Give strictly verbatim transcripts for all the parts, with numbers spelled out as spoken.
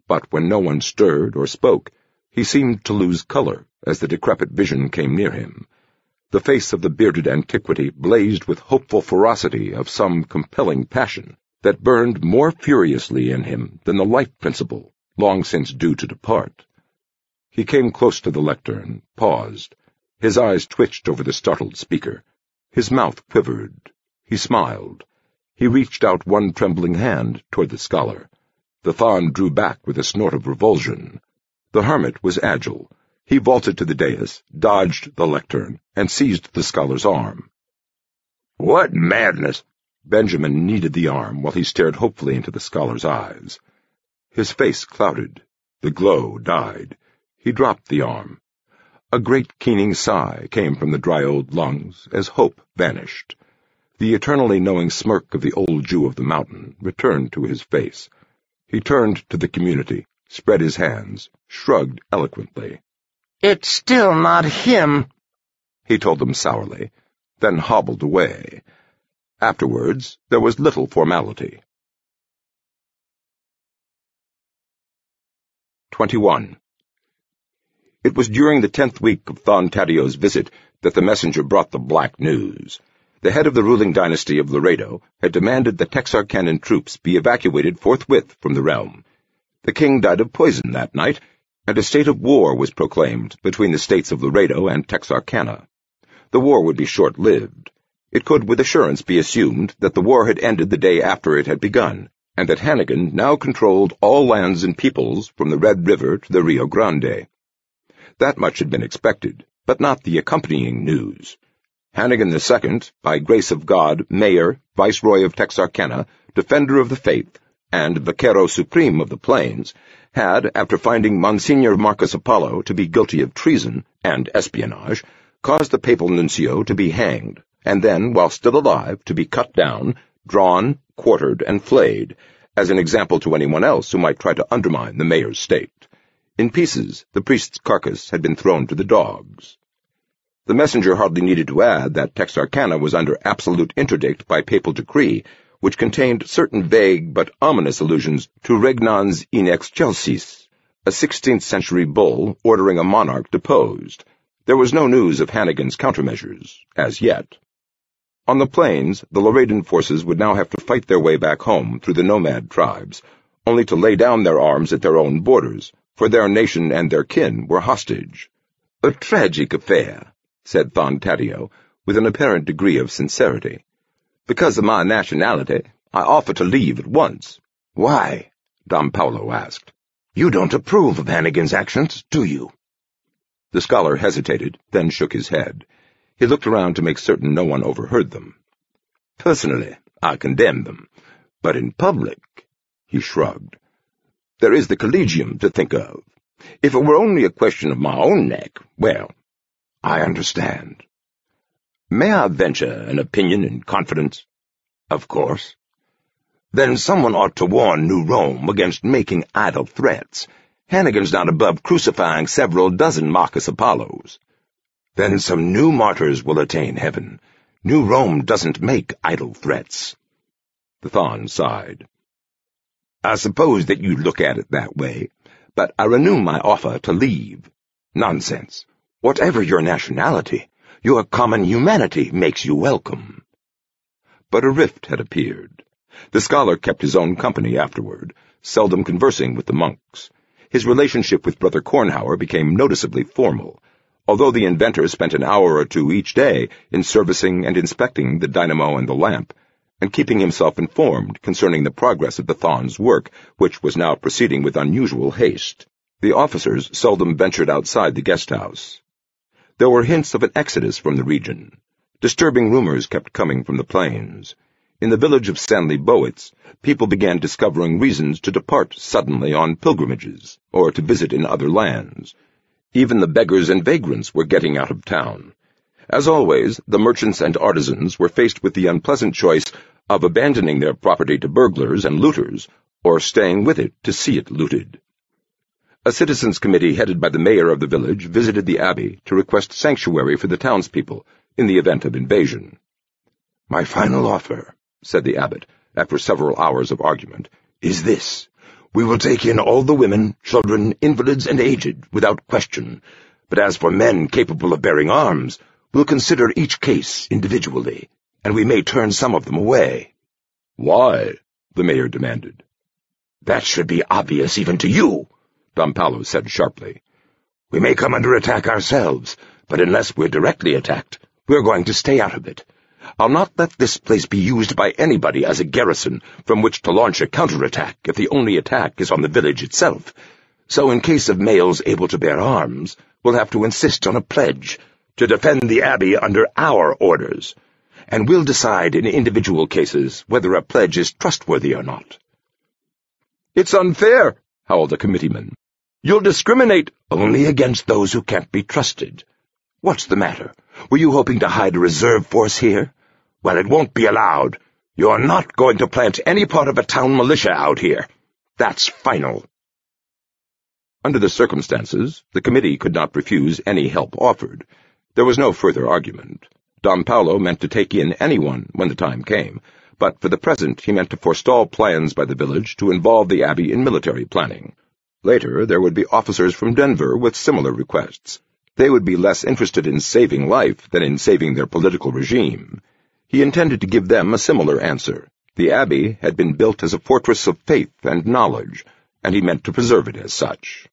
but when no one stirred or spoke, he seemed to lose color as the decrepit vision came near him. The face of the bearded antiquity blazed with hopeful ferocity of some compelling passion that burned more furiously in him than the life principle, long since due to depart. He came close to the lectern, paused. His eyes twitched over the startled speaker. His mouth quivered. He smiled. He reached out one trembling hand toward the scholar. The Thon drew back with a snort of revulsion. The hermit was agile. He vaulted to the dais, dodged the lectern, and seized the scholar's arm. "What madness!" Benjamin kneaded the arm while he stared hopefully into the scholar's eyes. His face clouded. The glow died. He dropped the arm. A great keening sigh came from the dry old lungs as hope vanished. The eternally knowing smirk of the old Jew of the mountain returned to his face. He turned to the community, spread his hands, shrugged eloquently. "It's still not him," he told them sourly, then hobbled away. Afterwards, there was little formality. Twenty-one. It was during the tenth week of Thon Taddeo's visit that the messenger brought the black news. The head of the ruling dynasty of Laredo had demanded that Texarkanan troops be evacuated forthwith from the realm. The king died of poison that night, and a state of war was proclaimed between the states of Laredo and Texarkana. The war would be short-lived. It could with assurance be assumed that the war had ended the day after it had begun, and that Hannigan now controlled all lands and peoples from the Red River to the Rio Grande. That much had been expected, but not the accompanying news. Hannigan the Second, by grace of God, Mayor, Viceroy of Texarkana, Defender of the Faith, and Vaquero Supreme of the Plains, had, after finding Monsignor Marcus Apollo to be guilty of treason and espionage, caused the papal nuncio to be hanged, and then, while still alive, to be cut down, drawn, quartered, and flayed, as an example to anyone else who might try to undermine the mayor's state. In pieces, the priest's carcass had been thrown to the dogs. The messenger hardly needed to add that Texarkana was under absolute interdict by papal decree, which contained certain vague but ominous allusions to regnans in excelsis, a sixteenth-century bull ordering a monarch deposed. There was no news of Hannigan's countermeasures, as yet. On the plains, the Laredan forces would now have to fight their way back home through the nomad tribes, only to lay down their arms at their own borders, for their nation and their kin were hostage. "A tragic affair," said Thon Taddeo, with an apparent degree of sincerity. "Because of my nationality, I offer to leave at once." "Why?" Dom Paolo asked. "You don't approve of Hannigan's actions, do you?" The scholar hesitated, then shook his head. He looked around to make certain no one overheard them. "Personally, I condemn them, but in public," he shrugged. "There is the collegium to think of. If it were only a question of my own neck, well, I understand." "May I venture an opinion in confidence?" "Of course." "Then someone ought to warn New Rome against making idle threats. Hannigan's not above crucifying several dozen Marcus Apollos." "Then some new martyrs will attain heaven. New Rome doesn't make idle threats." The Thon sighed. "I suppose that you look at it that way, but I renew my offer to leave." "Nonsense. Whatever your nationality, your common humanity makes you welcome." But a rift had appeared. The scholar kept his own company afterward, seldom conversing with the monks. His relationship with Brother Kornhauer became noticeably formal, although the inventor spent an hour or two each day in servicing and inspecting the dynamo and the lamp, and keeping himself informed concerning the progress of the Thon's work, which was now proceeding with unusual haste. The officers seldom ventured outside the guest-house. There were hints of an exodus from the region. Disturbing rumors kept coming from the plains. In the village of Sanley Bowitz, people began discovering reasons to depart suddenly on pilgrimages, or to visit in other lands. Even the beggars and vagrants were getting out of town. As always, the merchants and artisans were faced with the unpleasant choice of abandoning their property to burglars and looters, or staying with it to see it looted. A citizens' committee headed by the mayor of the village visited the abbey to request sanctuary for the townspeople in the event of invasion. "My final offer," said the abbot, after several hours of argument, "is this. We will take in all the women, children, invalids, and aged, without question. But as for men capable of bearing arms, we'll consider each case individually, and we may turn some of them away." "Why?" the mayor demanded. "That should be obvious even to you," Don Paolo said sharply. "We may come under attack ourselves, but unless we're directly attacked, we're going to stay out of it. I'll not let this place be used by anybody as a garrison from which to launch a counterattack if the only attack is on the village itself. So in case of males able to bear arms, we'll have to insist on a pledge to defend the abbey under our orders, and we'll decide in individual cases whether a pledge is trustworthy or not." "It's unfair," howled a committeeman. "You'll discriminate only against those who can't be trusted. What's the matter? Were you hoping to hide a reserve force here? Well, it won't be allowed. You're not going to plant any part of a town militia out here. That's final." Under the circumstances, the committee could not refuse any help offered. There was no further argument. Don Paolo meant to take in anyone when the time came, but for the present he meant to forestall plans by the village to involve the abbey in military planning. Later there would be officers from Denver with similar requests. They would be less interested in saving life than in saving their political regime. He intended to give them a similar answer. The abbey had been built as a fortress of faith and knowledge, and he meant to preserve it as such.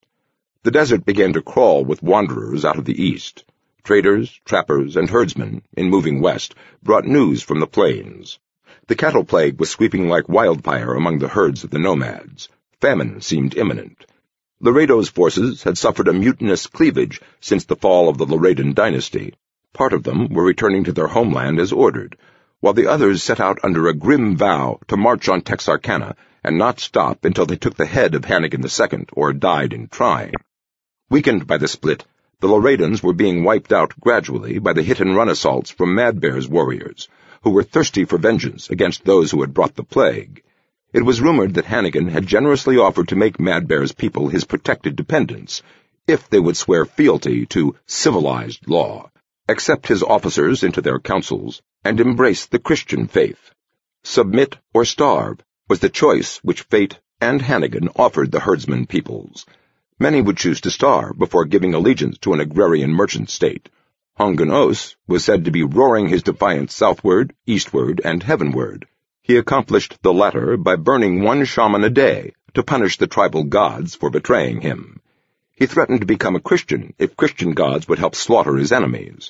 The desert began to crawl with wanderers out of the east. Traders, trappers, and herdsmen, in moving west, brought news from the plains. The cattle plague was sweeping like wildfire among the herds of the nomads. Famine seemed imminent. Laredo's forces had suffered a mutinous cleavage since the fall of the Laredan dynasty. Part of them were returning to their homeland as ordered, while the others set out under a grim vow to march on Texarkana and not stop until they took the head of Hannigan the Second or died in trying. Weakened by the split, the Laredans were being wiped out gradually by the hit-and-run assaults from Mad Bear's warriors, who were thirsty for vengeance against those who had brought the plague. It was rumored that Hannigan had generously offered to make Mad Bear's people his protected dependents, if they would swear fealty to civilized law, accept his officers into their councils, and embrace the Christian faith. Submit or starve was the choice which fate and Hannigan offered the herdsman peoples. Many would choose to starve before giving allegiance to an agrarian merchant state. Hongan Os was said to be roaring his defiance southward, eastward, and heavenward. He accomplished the latter by burning one shaman a day to punish the tribal gods for betraying him. He threatened to become a Christian if Christian gods would help slaughter his enemies.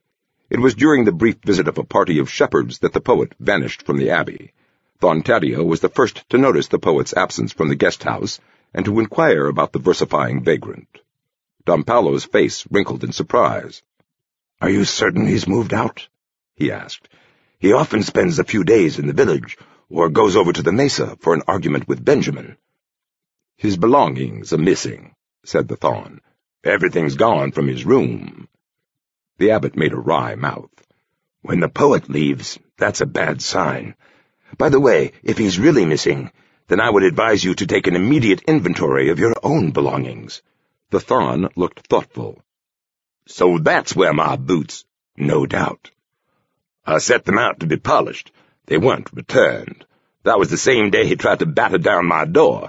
It was during the brief visit of a party of shepherds that the poet vanished from the abbey. Thon Tadio was the first to notice the poet's absence from the guest house and to inquire about the versifying vagrant. Don Paolo's face wrinkled in surprise. "Are you certain he's moved out?" he asked. "He often spends a few days in the village, or goes over to the mesa for an argument with Benjamin." "His belongings are missing," said the Thon. "Everything's gone from his room." The abbot made a wry mouth. "When the poet leaves, that's a bad sign. By the way, if he's really missing, then I would advise you to take an immediate inventory of your own belongings." The Thon looked thoughtful. "So that's where my boots—" "No doubt. I set them out to be polished. They weren't returned. That was the same day he tried to batter down my door."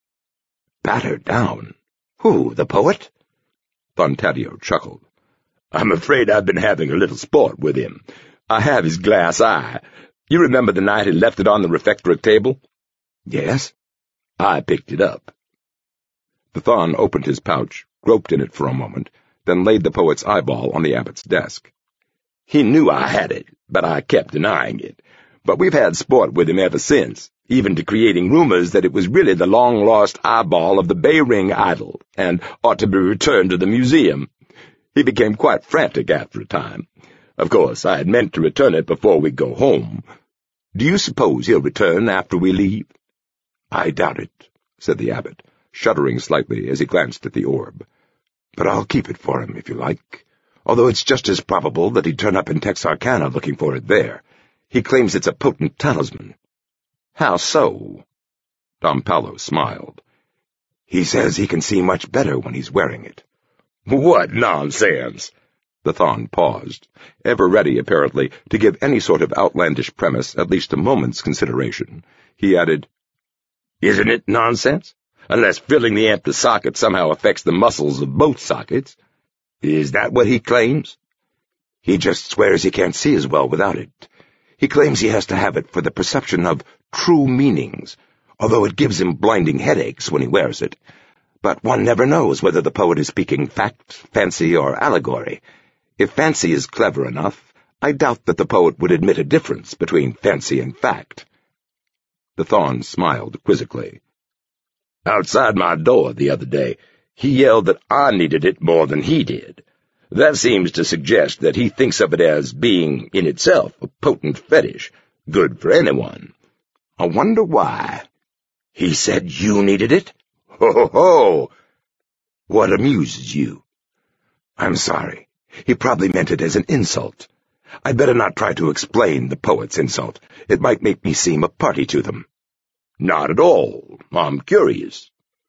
"Batter down? Who, the poet?" Thon Tadio chuckled. "I'm afraid I've been having a little sport with him. I have his glass eye. You remember the night he left it on the refectory table?" "Yes." "I picked it up." The Thon opened his pouch, groped in it for a moment, then laid the poet's eyeball on the abbot's desk. "He knew I had it, but I kept denying it. But we've had sport with him ever since, even to creating rumors that it was really the long-lost eyeball of the Bay Ring idol, and ought to be returned to the museum. He became quite frantic after a time. Of course, I had meant to return it before we go home. Do you suppose he'll return after we leave?" "I doubt it," said the abbot, shuddering slightly as he glanced at the orb. "But I'll keep it for him, if you like, although it's just as probable that he'd turn up in Texarkana looking for it there. He claims it's a potent talisman." "How so?" Don Paolo smiled. "He says he can see much better when he's wearing it." "What nonsense!" The Thon paused, ever ready, apparently, to give any sort of outlandish premise at least a moment's consideration. He added, Isn't it nonsense? Unless filling the empty socket somehow affects the muscles of both sockets. Is that what he claims? He just swears he can't see as well without it. He claims he has to have it for the perception of true meanings, although it gives him blinding headaches when he wears it. But one never knows whether the poet is speaking fact, fancy, or allegory. If fancy is clever enough, I doubt that the poet would admit a difference between fancy and fact. The Thon smiled quizzically. Outside my door the other day, he yelled that I needed it more than he did. That seems to suggest that he thinks of it as being, in itself, a potent fetish, good for anyone. I wonder why. He said you needed it? Ho, ho, ho! What amuses you? I'm sorry. He probably meant it as an insult. I'd better not try to explain the poet's insult. It might make me seem a party to them. Not at all. I'm curious.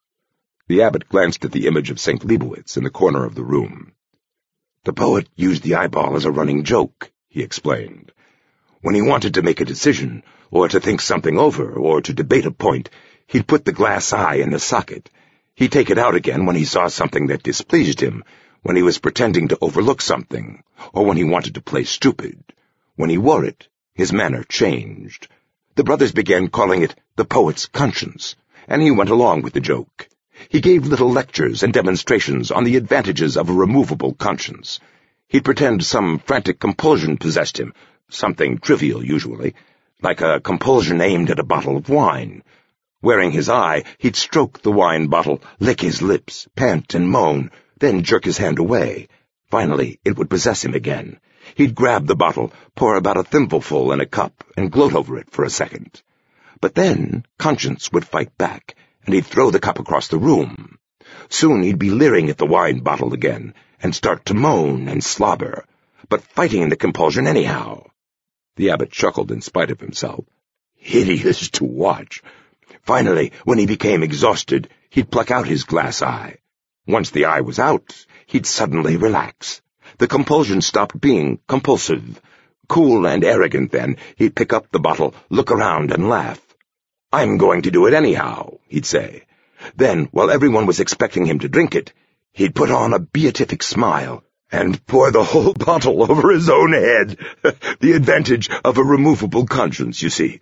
The abbot glanced at the image of Saint Leibowitz in the corner of the room. The poet used the eyeball as a running joke, he explained. When he wanted to make a decision, or to think something over, or to debate a point, he'd put the glass eye in the socket. He'd take it out again when he saw something that displeased him, when he was pretending to overlook something, or when he wanted to play stupid. When he wore it, his manner changed. The brothers began calling it the poet's conscience, and he went along with the joke. He gave little lectures and demonstrations on the advantages of a removable conscience. He'd pretend some frantic compulsion possessed him, something trivial usually, like a compulsion aimed at a bottle of wine. Wearing his eye, he'd stroke the wine bottle, lick his lips, pant and moan, then jerk his hand away. Finally, it would possess him again. He'd grab the bottle, pour about a thimbleful in a cup, and gloat over it for a second. But then conscience would fight back, and he'd throw the cup across the room. Soon he'd be leering at the wine bottle again, and start to moan and slobber, but fighting the compulsion anyhow. The abbot chuckled in spite of himself. Hideous to watch. Finally, when he became exhausted, he'd pluck out his glass eye. Once the eye was out, he'd suddenly relax. The compulsion stopped being compulsive. Cool and arrogant then, he'd pick up the bottle, look around, and laugh. I'm going to do it anyhow, he'd say. Then, while everyone was expecting him to drink it, he'd put on a beatific smile and pour the whole bottle over his own head. The advantage of a removable conscience, you see.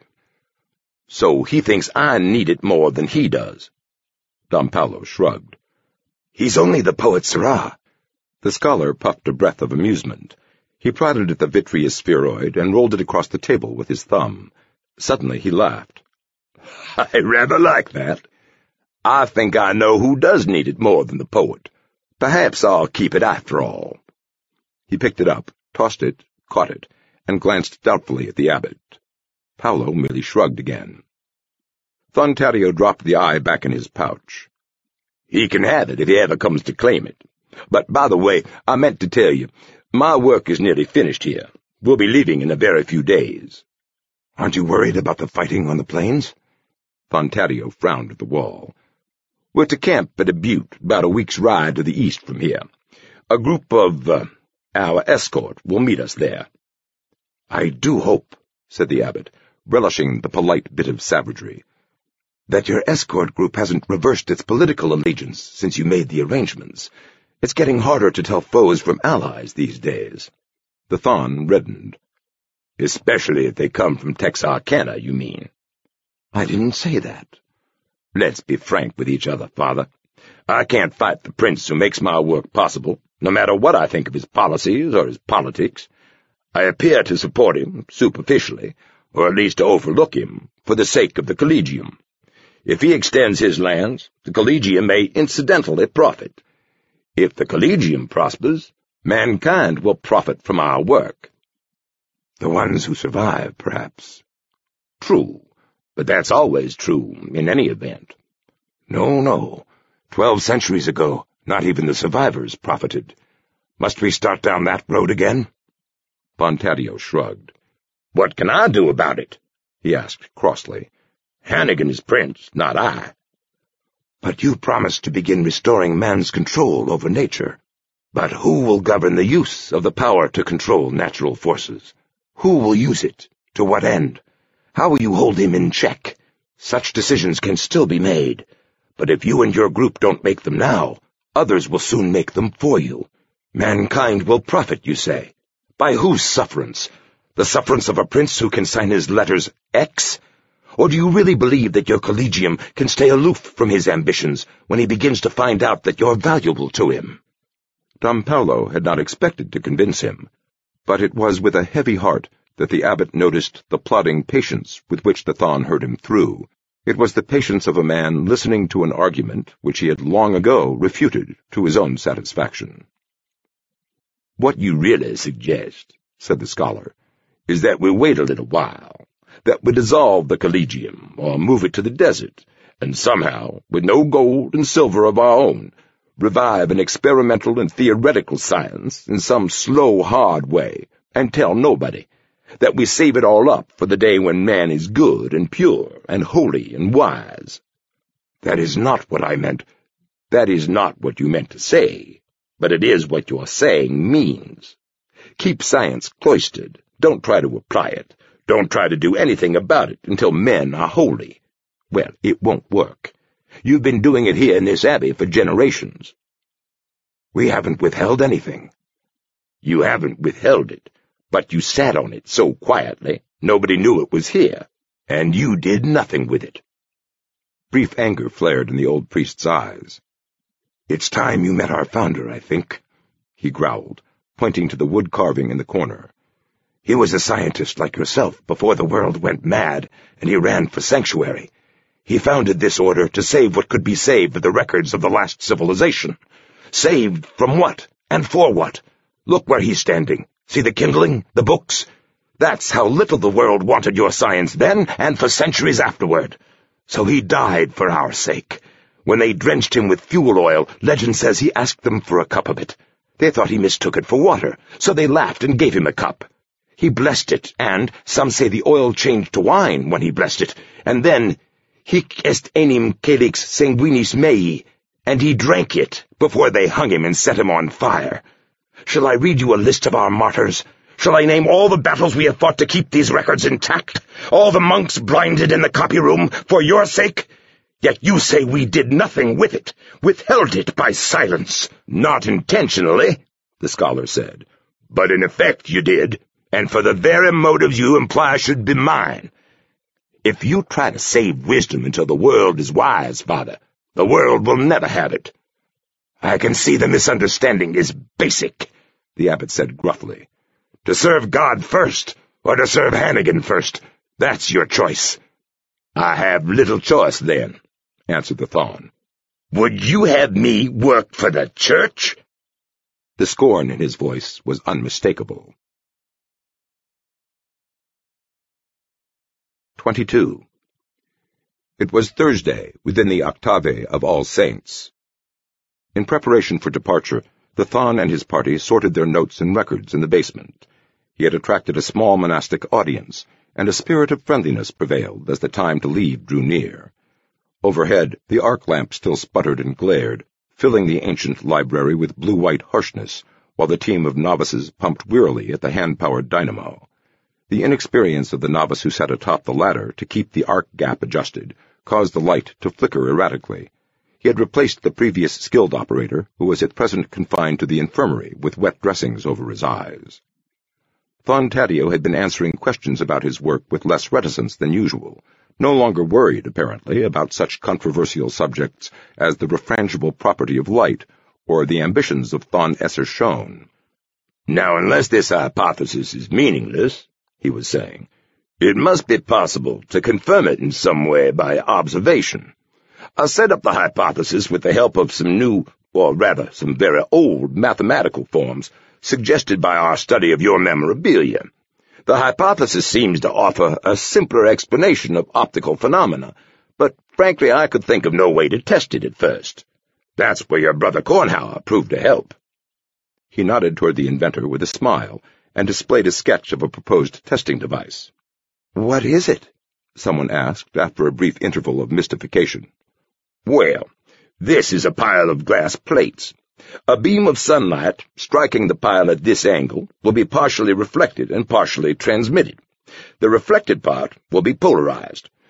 So he thinks I need it more than he does. Don Paolo shrugged. He's only the poet Seurat. The scholar puffed a breath of amusement. He prodded at the vitreous spheroid and rolled it across the table with his thumb. Suddenly he laughed. I rather like that. I think I know who does need it more than the poet. Perhaps I'll keep it after all. He picked it up, tossed it, caught it, and glanced doubtfully at the abbot. Paolo merely shrugged again. Thontario dropped the eye back in his pouch. He can have it if he ever comes to claim it. But, by the way, I meant to tell you, my work is nearly finished here. We'll be leaving in a very few days. Aren't you worried about the fighting on the plains? Thontario frowned at the wall. We're to camp at a butte, about a week's ride to the east from here. A group of, uh, our escort will meet us there. I do hope, said the abbot, relishing the polite bit of savagery, that your escort group hasn't reversed its political allegiance since you made the arrangements. It's getting harder to tell foes from allies these days. The Thon reddened. Especially if they come from Texarkana, you mean? I didn't say that. Let's be frank with each other, Father. I can't fight the prince who makes my work possible, no matter what I think of his policies or his politics. I appear to support him, superficially, or at least to overlook him, for the sake of the Collegium. If he extends his lands, the Collegium may incidentally profit. If the Collegium prospers, mankind will profit from our work. The ones who survive, perhaps. True, but that's always true, in any event. No, no. Twelve centuries ago, not even the survivors profited. Must we start down that road again? Thontario shrugged. What can I do about it? He asked crossly. Hannigan is prince, not I. But you promised to begin restoring man's control over nature. But who will govern the use of the power to control natural forces? Who will use it? To what end? How will you hold him in check? Such decisions can still be made, but if you and your group don't make them now, others will soon make them for you. Mankind will profit, you say. By whose sufferance? The sufferance of a prince who can sign his letters X? Or do you really believe that your collegium can stay aloof from his ambitions when he begins to find out that you're valuable to him?" Dom Paulo had not expected to convince him, but it was with a heavy heart that the abbot noticed the plodding patience with which the Thon heard him through. It was the patience of a man listening to an argument which he had long ago refuted to his own satisfaction. "What you really suggest," said the scholar, "is that we wait a little while, that we dissolve the collegium, or move it to the desert, and somehow, with no gold and silver of our own, revive an experimental and theoretical science in some slow, hard way, and tell nobody, that we save it all up for the day when man is good and pure and holy and wise." "That is not what I meant. That is not what you meant to say, but it is what your saying means. Keep science cloistered. Don't try to apply it. Don't try to do anything about it until men are holy. Well, it won't work. You've been doing it here in this abbey for generations." "We haven't withheld anything." "You haven't withheld it, but you sat on it so quietly, nobody knew it was here, and you did nothing with it." Brief anger flared in the old priest's eyes. "It's time you met our founder, I think," he growled, pointing to the wood carving in the corner. "He was a scientist like yourself before the world went mad, and he ran for sanctuary. He founded this order to save what could be saved of the records of the last civilization. Saved from what, and for what? Look where he's standing. See the kindling, the books? That's how little the world wanted your science then, and for centuries afterward. So he died for our sake. When they drenched him with fuel oil, legend says he asked them for a cup of it. They thought he mistook it for water, so they laughed and gave him a cup. He blessed it, and some say the oil changed to wine when he blessed it, and then hic est enim calix sanguinis mei, and he drank it before they hung him and set him on fire. Shall I read you a list of our martyrs? Shall I name all the battles we have fought to keep these records intact? All the monks blinded in the copy room for your sake? Yet you say we did nothing with it, withheld it by silence. Not intentionally," the scholar said, "but in effect you did, and for the very motives you imply should be mine. If you try to save wisdom until the world is wise, Father, the world will never have it." "I can see the misunderstanding is basic," the abbot said gruffly. "To serve God first, or to serve Hannigan first, that's your choice." "I have little choice, then," answered the Thon. "Would you have me work for the church?" The scorn in his voice was unmistakable. Twenty-two. It was Thursday, within the octave of All Saints. In preparation for departure, the Thon and his party sorted their notes and records in the basement. He had attracted a small monastic audience, and a spirit of friendliness prevailed as the time to leave drew near. Overhead, the arc lamp still sputtered and glared, filling the ancient library with blue-white harshness, while the team of novices pumped wearily at the hand-powered dynamo. The inexperience of the novice who sat atop the ladder to keep the arc gap adjusted caused the light to flicker erratically. He had replaced the previous skilled operator, who was at present confined to the infirmary with wet dressings over his eyes. Thon Taddeo had been answering questions about his work with less reticence than usual, no longer worried, apparently, about such controversial subjects as the refrangible property of light or the ambitions of Thon Esser Schoen. "Now, unless this hypothesis is meaningless," he was saying, "it must be possible to confirm it in some way by observation. I'll set up the hypothesis with the help of some new, or rather some very old, mathematical forms suggested by our study of your memorabilia. The hypothesis seems to offer a simpler explanation of optical phenomena, but frankly I could think of no way to test it at first. That's where your brother Kornhauer proved to help." He nodded toward the inventor with a smile, and displayed a sketch of a proposed testing device. "What is it?" someone asked after a brief interval of mystification. "Well, this is a pile of glass plates. A beam of sunlight striking the pile at this angle will be partially reflected and partially transmitted. The reflected part will be polarized.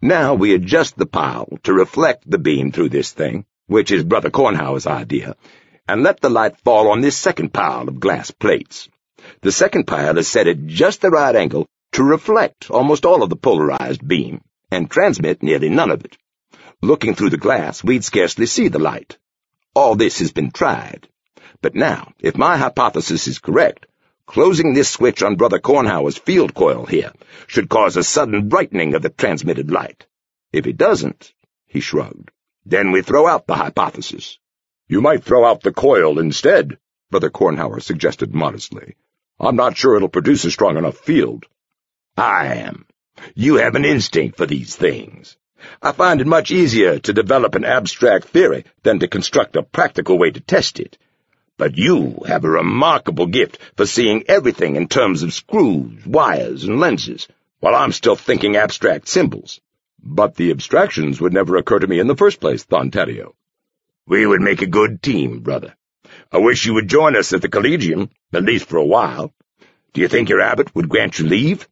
Now we adjust the pile to reflect the beam through this thing, which is Brother Cornhauer's idea, and let the light fall on this second pile of glass plates. The second pile is set at just the right angle to reflect almost all of the polarized beam, and transmit nearly none of it. Looking through the glass, we'd scarcely see the light. All this has been tried. But now, if my hypothesis is correct, closing this switch on Brother Cornhauer's field coil here should cause a sudden brightening of the transmitted light. If it doesn't, he shrugged, then we throw out the hypothesis. You might throw out the coil instead, Brother Cornhauer suggested modestly. I'm not sure it'll produce a strong enough field. I am. You have an instinct for these things. I find it much easier to develop an abstract theory than to construct a practical way to test it. But you have a remarkable gift for seeing everything in terms of screws, wires, and lenses, while I'm still thinking abstract symbols. But the abstractions would never occur to me in the first place, Thontario. We would make a good team, brother. I wish you would join us at the Collegium, at least for a while. Do you think your abbot would grant you leave?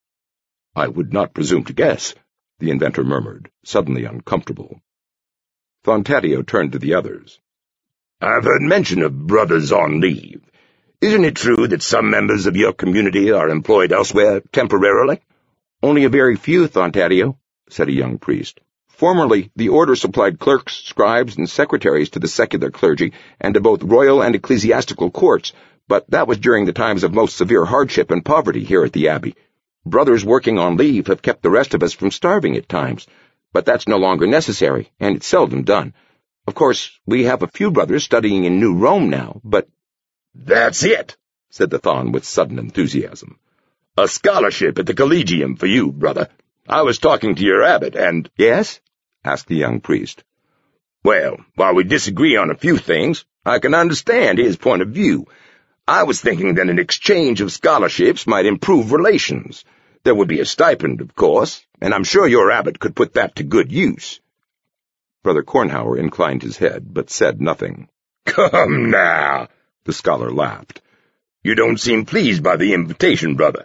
I would not presume to guess, the inventor murmured, suddenly uncomfortable. Thontario turned to the others. I've heard mention of brothers on leave. Isn't it true that some members of your community are employed elsewhere temporarily? Only a very few, Thontario, said a young priest. Formerly, the order supplied clerks, scribes, and secretaries to the secular clergy and to both royal and ecclesiastical courts, but that was during the times of most severe hardship and poverty here at the Abbey. Brothers working on leave have kept the rest of us from starving at times, but that's no longer necessary, and it's seldom done. Of course, we have a few brothers studying in New Rome now, but— That's it, said the Thon with sudden enthusiasm. A scholarship at the Collegium for you, brother. I was talking to your abbot, and— Yes? asked the young priest. Well, while we disagree on a few things, I can understand his point of view. I was thinking that an exchange of scholarships might improve relations. There would be a stipend, of course, and I'm sure your abbot could put that to good use. Brother Cornhauer inclined his head, but said nothing. Come now, the scholar laughed. You don't seem pleased by the invitation, brother.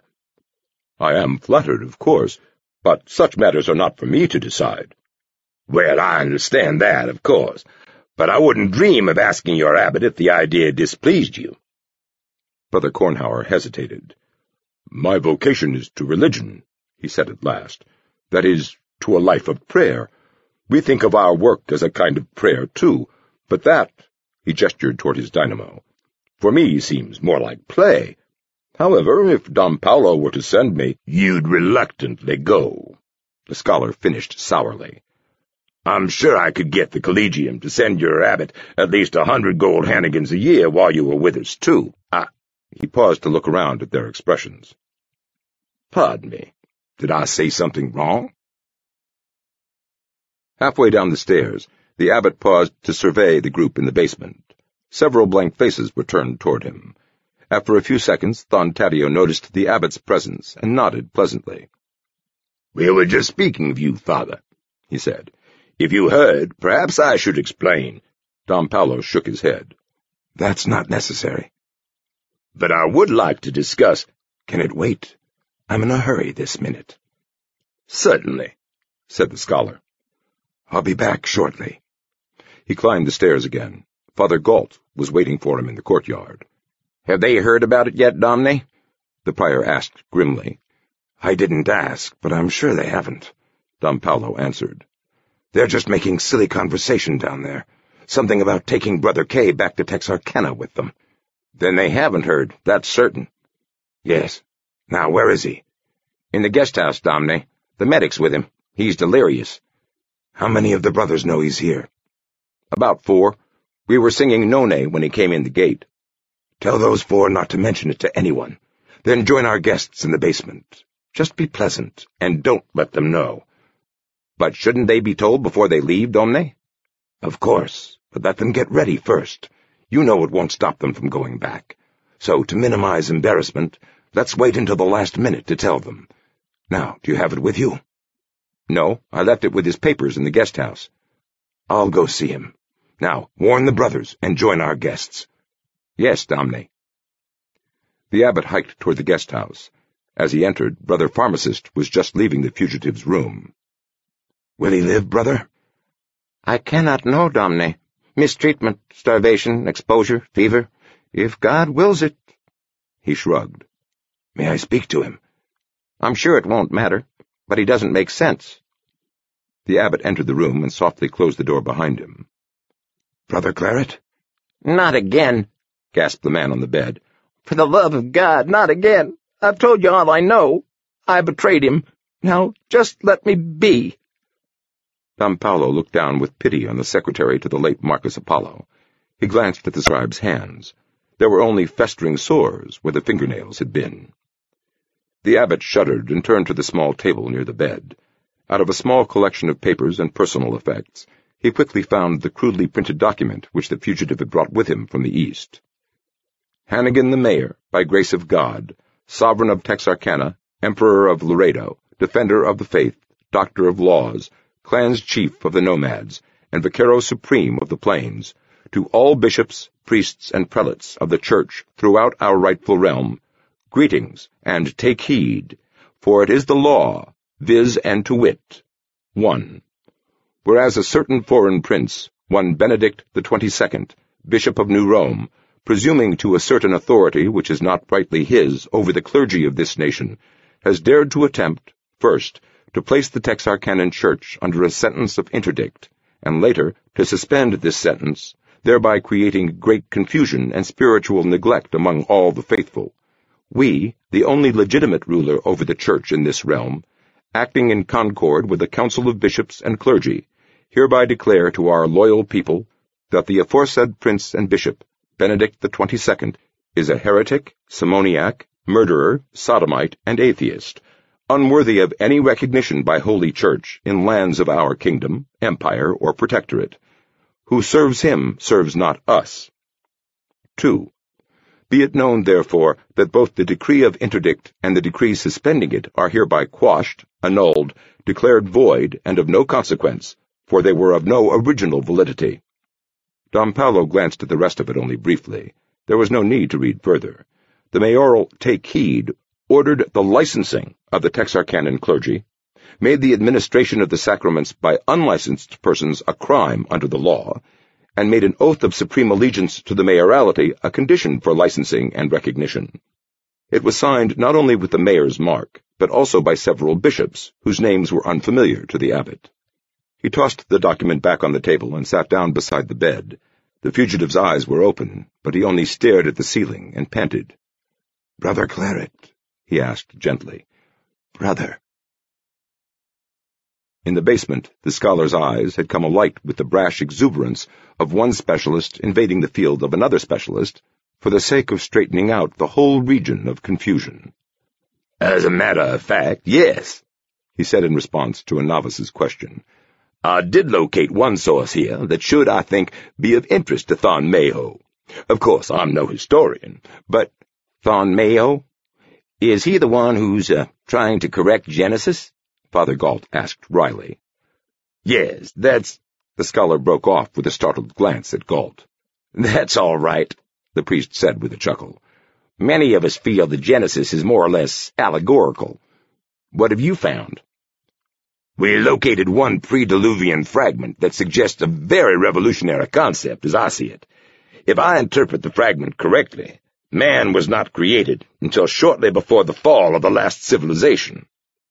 I am flattered, of course, but such matters are not for me to decide. Well, I understand that, of course, but I wouldn't dream of asking your abbot if the idea displeased you. Brother Cornhauer hesitated. My vocation is to religion, he said at last. That is, to a life of prayer. We think of our work as a kind of prayer, too, but that, he gestured toward his dynamo, for me seems more like play. However, if Dom Paolo were to send me— You'd reluctantly go, the scholar finished sourly. I'm sure I could get the Collegium to send your abbot at least a hundred gold Hannigans a year while you were with us, too. I— He paused to look around at their expressions. Pardon me, did I say something wrong? Halfway down the stairs, the abbot paused to survey the group in the basement. Several blank faces were turned toward him. After a few seconds, Thontario noticed the abbot's presence and nodded pleasantly. We were just speaking of you, father, he said. If you heard, perhaps I should explain. Dom Paolo shook his head. That's not necessary. But I would like to discuss— Can it wait? I'm in a hurry this minute. Certainly, said the scholar. I'll be back shortly. He climbed the stairs again. Father Galt was waiting for him in the courtyard. Have they heard about it yet, Domne? The prior asked grimly. I didn't ask, but I'm sure they haven't, Dom Paolo answered. They're just making silly conversation down there. Something about taking Brother Kay back to Texarkana with them. Then they haven't heard, that's certain. Yes. Now, where is he? In the guest house, Domne. The medic's with him. He's delirious. How many of the brothers know he's here? About four. We were singing None when he came in the gate. Tell those four not to mention it to anyone. Then join our guests in the basement. Just be pleasant, and don't let them know. But shouldn't they be told before they leave, Domne? Of course, but let them get ready first. You know it won't stop them from going back. So, to minimize embarrassment, let's wait until the last minute to tell them. Now, do you have it with you? No, I left it with his papers in the guest house. I'll go see him. Now, warn the brothers and join our guests. Yes, Domne. The abbot hiked toward the guest house. As he entered, Brother Pharmacist was just leaving the fugitive's room. Will he live, brother? I cannot know, Domine. Mistreatment, starvation, exposure, fever. If God wills it. He shrugged. May I speak to him? I'm sure it won't matter, but he doesn't make sense. The abbot entered the room and softly closed the door behind him. Brother Claret? Not again, gasped the man on the bed. For the love of God, not again. I've told you all I know. I betrayed him. Now, just let me be. Don Paolo looked down with pity on the secretary to the late Marcus Apollo. He glanced at the scribe's hands. There were only festering sores where the fingernails had been. The abbot shuddered and turned to the small table near the bed. Out of a small collection of papers and personal effects, he quickly found the crudely printed document which the fugitive had brought with him from the East. Hannigan the Mayor, by grace of God, Sovereign of Texarkana, Emperor of Laredo, Defender of the Faith, Doctor of Laws, Clan's Chief of the Nomads, and Vicaro Supreme of the Plains, to all bishops, priests, and prelates of the Church throughout our rightful realm, greetings, and take heed, for it is the law, viz. And to wit. one. Whereas a certain foreign prince, one Benedict the twenty-second, Bishop of New Rome, presuming to assert an authority which is not rightly his over the clergy of this nation, has dared to attempt, first, to place the Texarkanan Church under a sentence of interdict, and later to suspend this sentence, thereby creating great confusion and spiritual neglect among all the faithful. We, the only legitimate ruler over the Church in this realm, acting in concord with the Council of Bishops and Clergy, hereby declare to our loyal people that the aforesaid Prince and Bishop, Benedict the twenty-second, is a heretic, simoniac, murderer, sodomite, and atheist, unworthy of any recognition by Holy Church in lands of our kingdom, empire, or protectorate. Who serves him serves not us. two. Be it known, therefore, that both the decree of interdict and the decree suspending it are hereby quashed, annulled, declared void, and of no consequence, for they were of no original validity. Don Paolo glanced at the rest of it only briefly. There was no need to read further. The mayoral take heed ordered the licensing of the Texarkanan clergy, made the administration of the sacraments by unlicensed persons a crime under the law, and made an oath of supreme allegiance to the mayoralty a condition for licensing and recognition. It was signed not only with the mayor's mark, but also by several bishops, whose names were unfamiliar to the abbot. He tossed the document back on the table and sat down beside the bed. The fugitive's eyes were open, but he only stared at the ceiling and panted. "Brother Claret," he asked gently. "Brother." In the basement, the scholar's eyes had come alight with the brash exuberance of one specialist invading the field of another specialist for the sake of straightening out the whole region of confusion. "As a matter of fact, yes," he said in response to a novice's question. "I did locate one source here that should, I think, be of interest to Thon Mayo. Of course, I'm no historian, but—" Thon Mayo? Is he the one who's uh, trying to correct Genesis? Father Galt asked wryly. "Yes, that's—" The scholar broke off with a startled glance at Galt. "That's all right," the priest said with a chuckle. "Many of us feel the Genesis is more or less allegorical. What have you found?" "We located one pre-Diluvian fragment that suggests a very revolutionary concept, as I see it. If I interpret the fragment correctly, man was not created until shortly before the fall of the last civilization."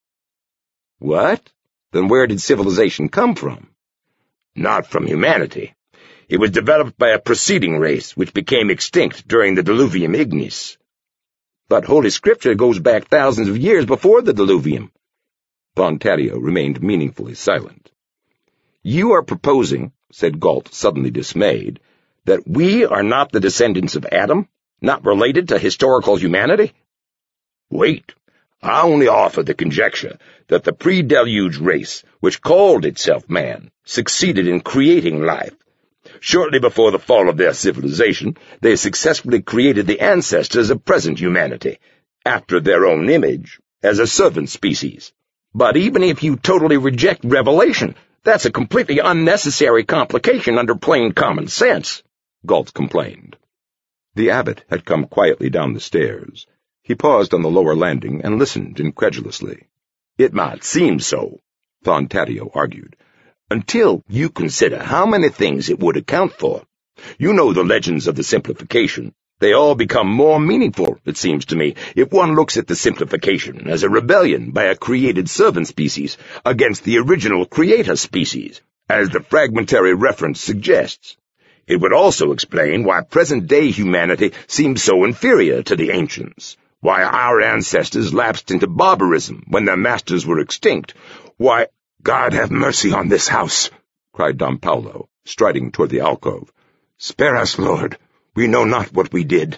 "What? Then where did civilization come from?" "Not from humanity. It was developed by a preceding race which became extinct during the Diluvium Ignis." "But Holy Scripture goes back thousands of years before the Diluvium." Von Taddeo remained meaningfully silent. "You are proposing," said Galt, suddenly dismayed, "that we are not the descendants of Adam, not related to historical humanity?" "Wait. I only offer the conjecture that the pre-deluge race, which called itself man, succeeded in creating life. Shortly before the fall of their civilization, they successfully created the ancestors of present humanity, after their own image, as a servant species. But even if you totally reject revelation, that's a completely unnecessary complication under plain common sense," Galt complained. The abbot had come quietly down the stairs. He paused on the lower landing and listened incredulously. "It might seem so," Thontadio argued, until you consider how many things it would account for. You know the legends of the simplification. They all become more meaningful, it seems to me, if one looks at the simplification as a rebellion by a created servant species against the original creator species, as the fragmentary reference suggests. It would also explain why present-day humanity seems so inferior to the ancients, why our ancestors lapsed into barbarism when their masters were extinct, why— "God have mercy on this house," cried Don Paulo, striding toward the alcove. "Spare us, Lord. We know not what we did."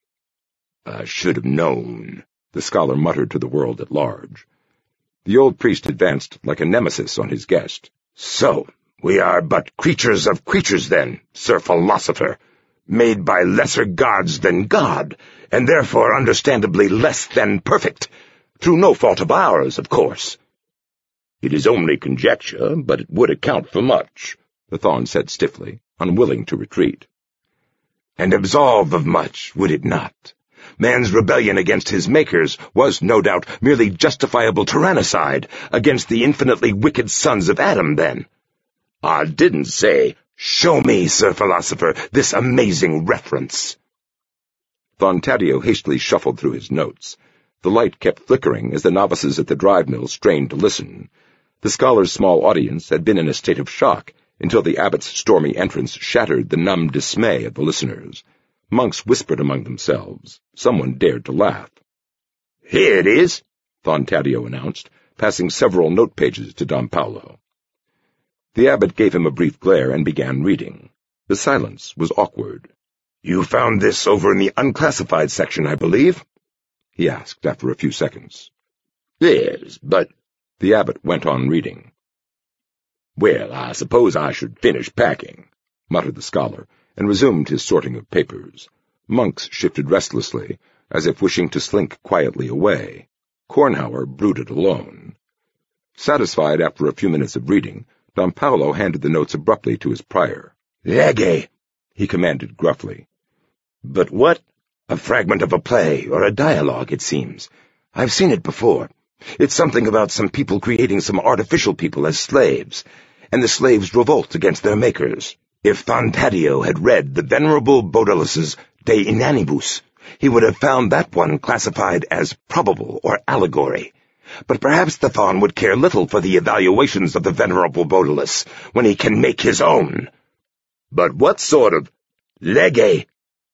"I should have known," the scholar muttered to the world at large. The old priest advanced like a nemesis on his guest. "So, we are but creatures of creatures then, Sir Philosopher, made by lesser gods than God, and therefore understandably less than perfect, through no fault of ours, of course." "It is only conjecture, but it would account for much," the Thon said stiffly, unwilling to retreat. "And absolve of much, would it not? Man's rebellion against his makers was, no doubt, merely justifiable tyrannicide against the infinitely wicked sons of Adam, then." "I didn't say—" "Show me, Sir Philosopher, this amazing reference." Thontadio hastily shuffled through his notes. The light kept flickering as the novices at the drive mill strained to listen. The scholar's small audience had been in a state of shock until the abbot's stormy entrance shattered the numb dismay of the listeners. Monks whispered among themselves. Someone dared to laugh. "Here it is," Thontadio announced, passing several note pages to Don Paulo. The abbot gave him a brief glare and began reading. The silence was awkward. "You found this over in the unclassified section, I believe?" he asked after a few seconds. "Yes, but—" The abbot went on reading. "Well, I suppose I should finish packing," muttered the scholar, and resumed his sorting of papers. Monks shifted restlessly, as if wishing to slink quietly away. Kornhauer brooded alone. Satisfied after a few minutes of reading, Don Paulo handed the notes abruptly to his prior. "Lege," he commanded gruffly. "But what—" "A fragment of a play, or a dialogue, it seems. I've seen it before. It's something about some people creating some artificial people as slaves, and the slaves revolt against their makers. If Thontadio had read the Venerable Bodalus's De Inanibus, he would have found that one classified as probable or allegory. But perhaps the Thon would care little for the evaluations of the Venerable Bodalus when he can make his own." "But what sort of—" "Lege."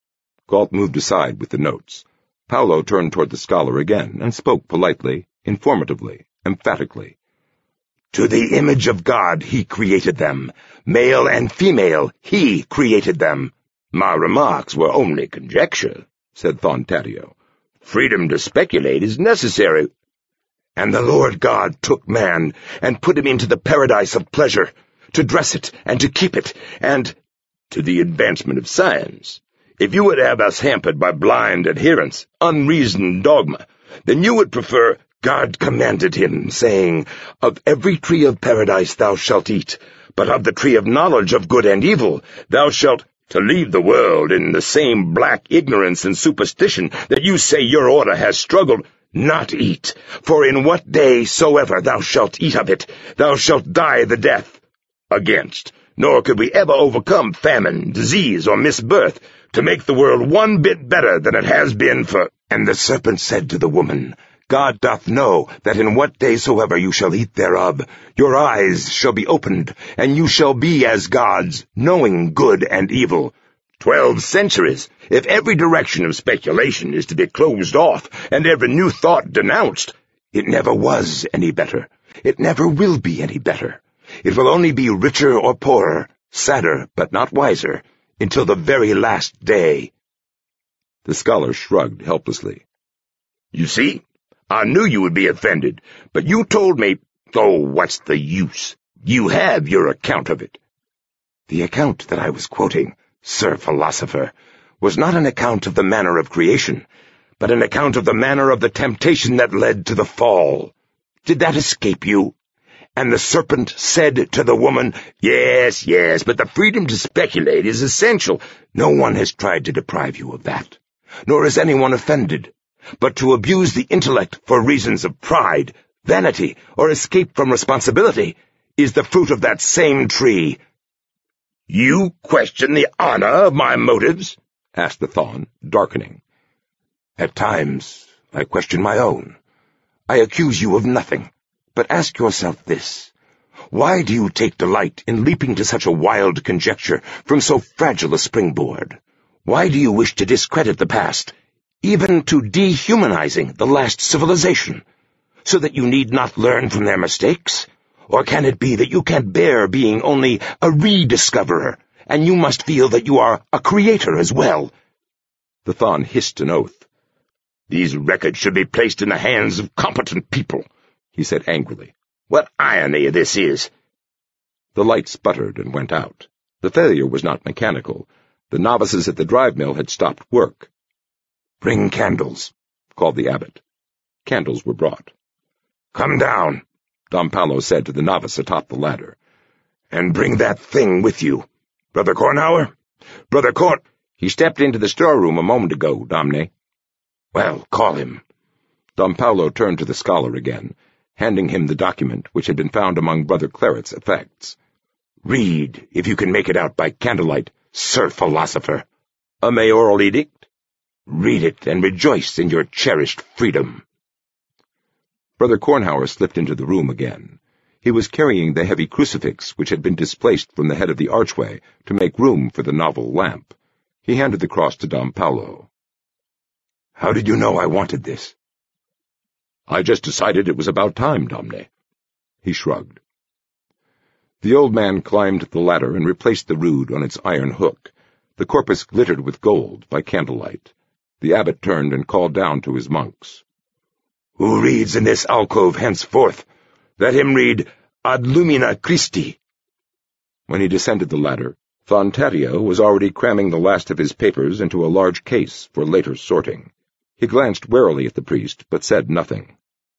Galt moved aside with the notes. Paulo turned toward the scholar again and spoke politely, informatively, emphatically. "To the image of God he created them. Male and female he created them." "My remarks were only conjecture," said Thontadio. "Freedom to speculate is necessary." "And the Lord God took man and put him into the paradise of pleasure, to dress it and to keep it, and—" "To the advancement of science. If you would have us hampered by blind adherence, unreasoned dogma, then you would prefer—" "God commanded him, saying, Of every tree of paradise thou shalt eat, but of the tree of knowledge of good and evil thou shalt—" "To leave the world in the same black ignorance and superstition that you say your order has struggled—" "Not eat, for in what day soever thou shalt eat of it, thou shalt die the death." "Against, nor could we ever overcome famine, disease, or misbirth, to make the world one bit better than it has been for—" "And the serpent said to the woman, God doth know that in what day soever you shall eat thereof, your eyes shall be opened, and you shall be as gods, knowing good and evil." Twelve centuries, if every direction of speculation is to be closed off, and every new thought denounced. "It never was any better. It never will be any better. It will only be richer or poorer, sadder but not wiser, until the very last day." The scholar shrugged helplessly. "You see? I knew you would be offended, but you told me— Oh, what's the use? You have your account of it." "The account that I was quoting, Sir Philosopher, was not an account of the manner of creation, but an account of the manner of the temptation that led to the fall. Did that escape you? And the serpent said to the woman—" "Yes, yes, but the freedom to speculate is essential." "No one has tried to deprive you of that, nor is anyone offended. But to abuse the intellect for reasons of pride, vanity, or escape from responsibility, is the fruit of that same tree. You question the honor of my motives? Asked the Thon, darkening. At times, I question my own. I accuse you of nothing, but ask yourself this. Why do you take delight in leaping to such a wild conjecture from so fragile a springboard? Why do you wish to discredit the past, even to dehumanizing the last civilization, so that you need not learn from their mistakes? Or can it be that you can't bear being only a rediscoverer, and you must feel that you are a creator as well? The Thon hissed an oath. These records should be placed in the hands of competent people, he said angrily. What irony this is! The light sputtered and went out. The failure was not mechanical. The novices at the drive mill had stopped work. Bring candles, called the abbot. Candles were brought. Come down, Don Paolo said to the novice atop the ladder, and bring that thing with you. Brother Kornhauer? Brother Korn— He stepped into the storeroom a moment ago, Domne. Well, call him. Don Paolo turned to the scholar again, handing him the document which had been found among Brother Claret's effects. Read, if you can make it out by candlelight, Sir Philosopher. A mayoral edict? Read it and rejoice in your cherished freedom. Brother Kornhauer slipped into the room again. He was carrying the heavy crucifix which had been displaced from the head of the archway to make room for the novel lamp. He handed the cross to Don Paolo. How did you know I wanted this? I just decided it was about time, Domne. He shrugged. The old man climbed the ladder and replaced the rood on its iron hook. The corpus glittered with gold by candlelight. The abbot turned and called down to his monks. Who reads in this alcove henceforth? Let him read Ad Lumina Christi. When he descended the ladder, Thontario was already cramming the last of his papers into a large case for later sorting. He glanced warily at the priest, but said nothing.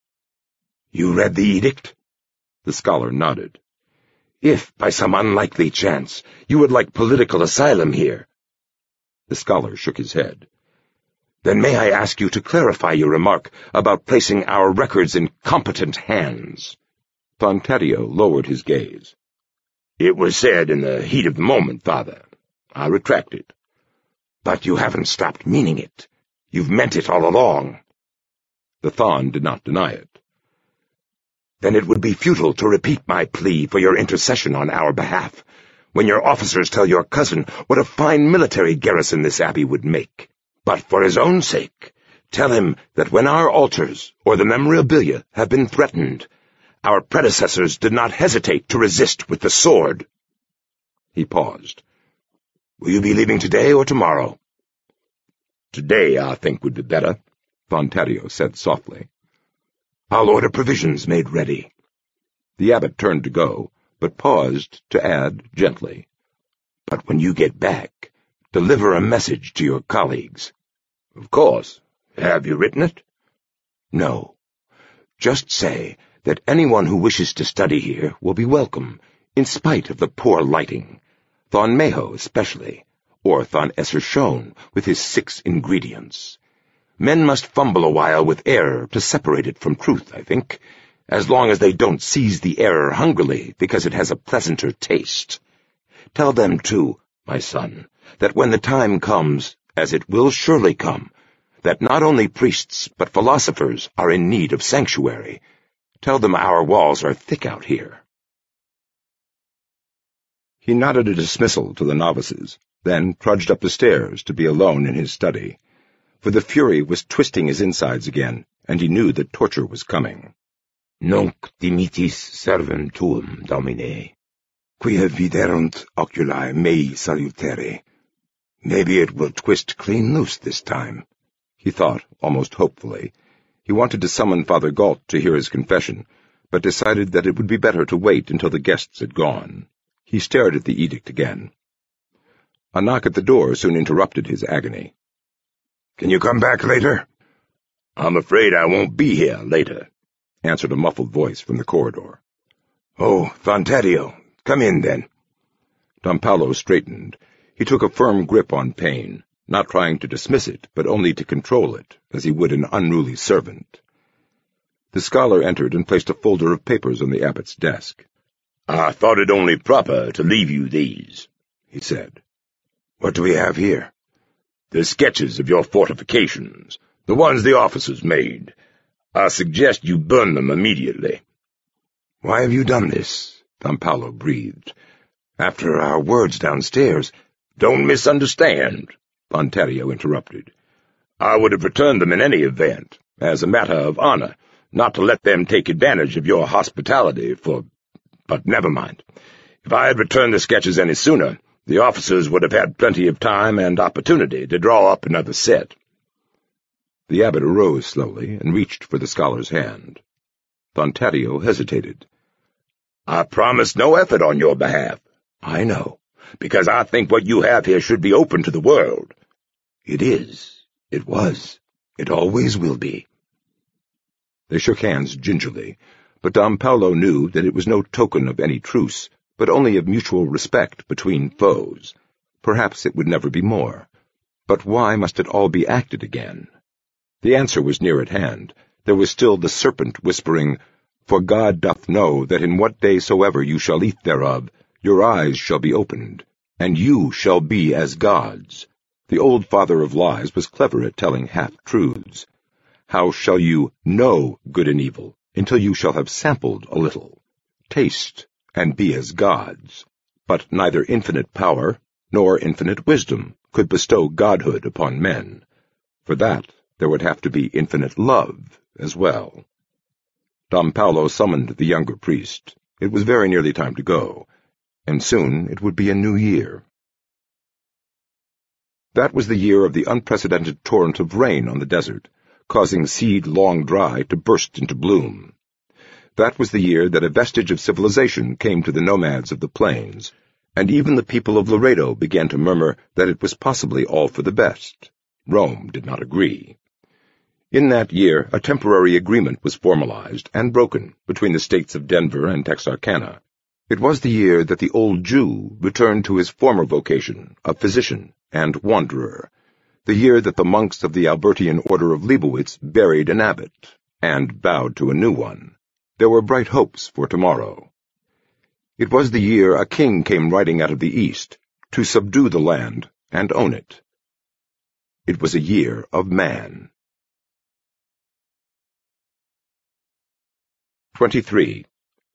You read the edict? The scholar nodded. If, by some unlikely chance, you would like political asylum here— The scholar shook his head. Then may I ask you to clarify your remark about placing our records in competent hands? Thontario lowered his gaze. It was said in the heat of the moment, Father. I retract it. But you haven't stopped meaning it. You've meant it all along. The Thon did not deny it. Then it would be futile to repeat my plea for your intercession on our behalf, when your officers tell your cousin what a fine military garrison this abbey would make. But for his own sake, tell him that when our altars or the memorabilia have been threatened, our predecessors did not hesitate to resist with the sword. He paused. Will you be leaving today or tomorrow? Today, I think, would be better, Thontario said softly. I'll order provisions made ready. The abbot turned to go, but paused to add gently, But when you get back, deliver a message to your colleagues. Of course. Have you written it? No. Just say that anyone who wishes to study here will be welcome, in spite of the poor lighting, Thon Meho especially, or Thon Esser Shone with his six ingredients. Men must fumble a while with error to separate it from truth, I think, as long as they don't seize the error hungrily because it has a pleasanter taste. Tell them, too, my son, that when the time comes, as it will surely come, that not only priests but philosophers are in need of sanctuary. Tell them our walls are thick out here. He nodded a dismissal to the novices, then trudged up the stairs to be alone in his study. For the fury was twisting his insides again, and he knew that torture was coming. Nunc dimittis servum tuum, Domine, quia viderunt oculi mei salutere. Maybe it will twist clean loose this time, he thought, almost hopefully. He wanted to summon Father Galt to hear his confession, but decided that it would be better to wait until the guests had gone. He stared at the edict again. A knock at the door soon interrupted his agony. Can you come back later? I'm afraid I won't be here later, answered a muffled voice from the corridor. Oh, Thontario, come in then. Don Paolo straightened. He took a firm grip on pain, not trying to dismiss it, but only to control it, as he would an unruly servant. The scholar entered and placed a folder of papers on the abbot's desk. "I thought it only proper to leave you these," he said. "What do we have here?" "The sketches of your fortifications, the ones the officers made. I suggest you burn them immediately." "Why have you done this?" Don Paolo breathed. "After our words downstairs—" "Don't misunderstand," Pontario interrupted. "I would have returned them in any event, as a matter of honor, not to let them take advantage of your hospitality for— But never mind. If I had returned the sketches any sooner, the officers would have had plenty of time and opportunity to draw up another set." The abbot arose slowly and reached for the scholar's hand. Pontario hesitated. "I promise no effort on your behalf, I know, because I think what you have here should be open to the world." "It is. It was. It always will be." They shook hands gingerly, but Don Paolo knew that it was no token of any truce, but only of mutual respect between foes. Perhaps it would never be more. But why must it all be acted again? The answer was near at hand. There was still the serpent whispering, "For God doth know that in what day soever you shall eat thereof, your eyes shall be opened, and you shall be as gods." The old father of lies was clever at telling half-truths. How shall you know good and evil until you shall have sampled a little? Taste, and be as gods. But neither infinite power nor infinite wisdom could bestow godhood upon men. For that there would have to be infinite love as well. Don Paolo summoned the younger priest. It was very nearly time to go, and soon it would be a new year. That was the year of the unprecedented torrent of rain on the desert, causing seed long dry to burst into bloom. That was the year that a vestige of civilization came to the nomads of the plains, and even the people of Laredo began to murmur that it was possibly all for the best. Rome did not agree. In that year, a temporary agreement was formalized and broken between the states of Denver and Texarkana. It was the year that the old Jew returned to his former vocation of physician and wanderer, the year that the monks of the Albertian Order of Leibowitz buried an abbot and bowed to a new one. There were bright hopes for tomorrow. It was the year a king came riding out of the east to subdue the land and own it. It was a year of man. Twenty-three.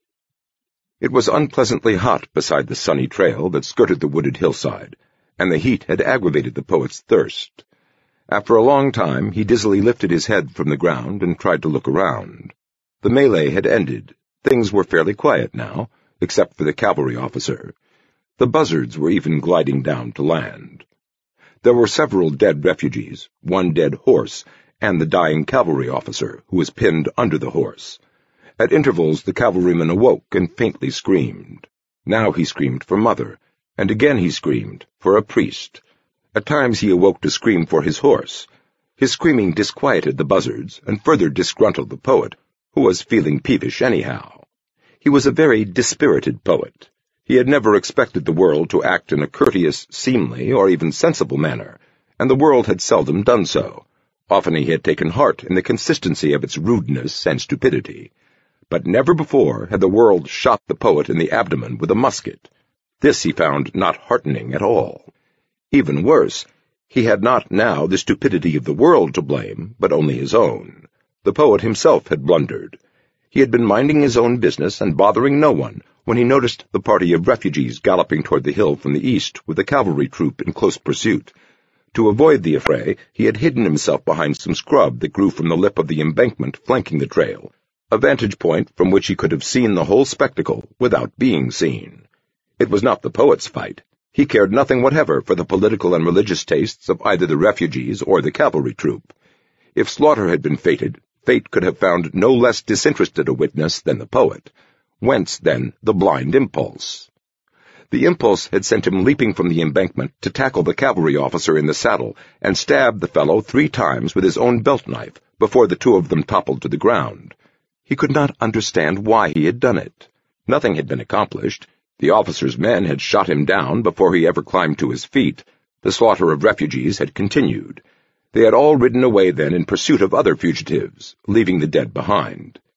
It was unpleasantly hot beside the sunny trail that skirted the wooded hillside, and the heat had aggravated the poet's thirst. After a long time, he dizzily lifted his head from the ground and tried to look around. The melee had ended. Things were fairly quiet now, except for the cavalry officer. The buzzards were even gliding down to land. There were several dead refugees, one dead horse, and the dying cavalry officer, who was pinned under the horse. At intervals the cavalryman awoke and faintly screamed. Now he screamed for mother, and again he screamed for a priest. At times he awoke to scream for his horse. His screaming disquieted the buzzards and further disgruntled the poet, who was feeling peevish anyhow. He was a very dispirited poet. He had never expected the world to act in a courteous, seemly, or even sensible manner, and the world had seldom done so. Often he had taken heart in the consistency of its rudeness and stupidity. But never before had the world shot the poet in the abdomen with a musket. This he found not heartening at all. Even worse, he had not now the stupidity of the world to blame, but only his own. The poet himself had blundered. He had been minding his own business and bothering no one when he noticed the party of refugees galloping toward the hill from the east with a cavalry troop in close pursuit. To avoid the affray, he had hidden himself behind some scrub that grew from the lip of the embankment flanking the trail, a vantage point from which he could have seen the whole spectacle without being seen. It was not the poet's fight. He cared nothing whatever for the political and religious tastes of either the refugees or the cavalry troop. If slaughter had been fated, fate could have found no less disinterested a witness than the poet. Whence, then, the blind impulse? The impulse had sent him leaping from the embankment to tackle the cavalry officer in the saddle and stab the fellow three times with his own belt-knife before the two of them toppled to the ground. He could not understand why he had done it. Nothing had been accomplished. The officer's men had shot him down before he ever climbed to his feet. The slaughter of refugees had continued. They had all ridden away then in pursuit of other fugitives, leaving the dead behind.